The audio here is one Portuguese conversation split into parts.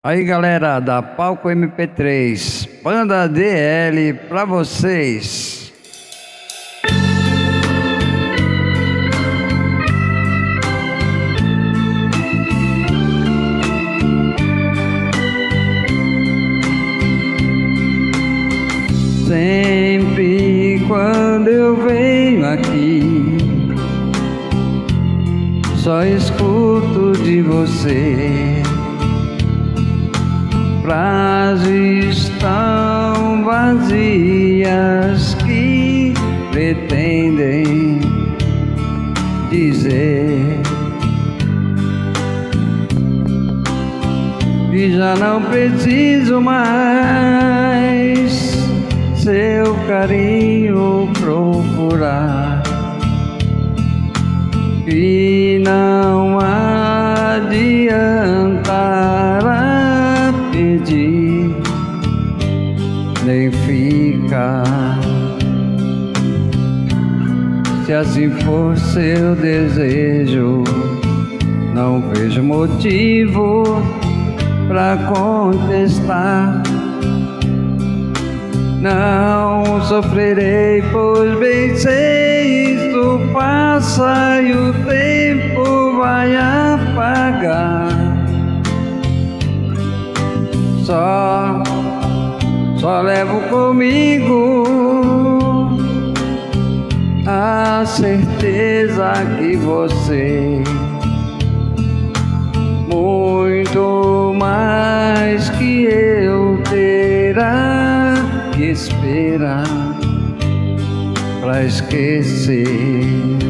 Aí galera da Palco MP3, Banda DL pra vocês. Sempre quando eu venho aqui, só escuto de você. Frases tão vazias que pretendem dizer que já não preciso mais seu carinho procurar, que não adiantará pedir nem ficar. Se assim for seu desejo, não vejo motivo pra contestar. Não sofrerei, pois bem sei, isso passa e o tempo vai apagar. Só levo comigo a certeza que você, muito mais que eu, terá que esperar pra esquecer.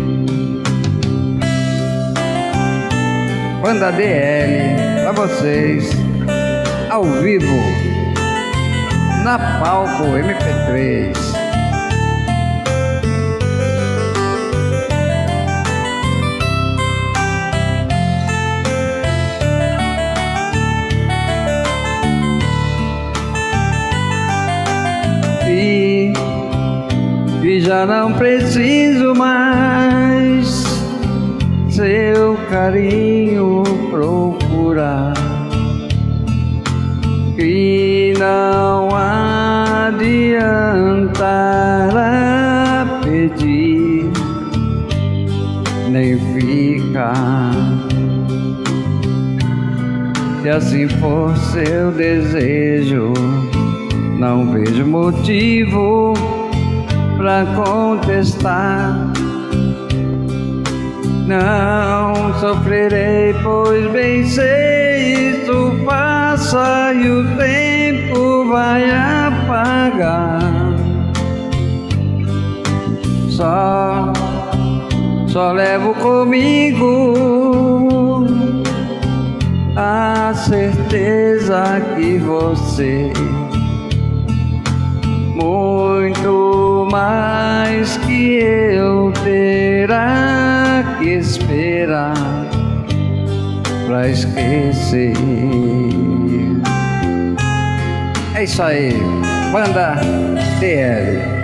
Banda DL pra vocês, ao vivo, na Palco MP3. E já não preciso mais seu carinho procurar, que não adiantará pedir nem ficar. Se assim for seu desejo, não vejo motivo pra contestar. Não sofrerei, pois bem sei, isso passa e o tempo vai apagar. Só levo comigo a certeza que você, muito mais que eu, terá que esperar pra esquecer. É isso aí, Banda DL.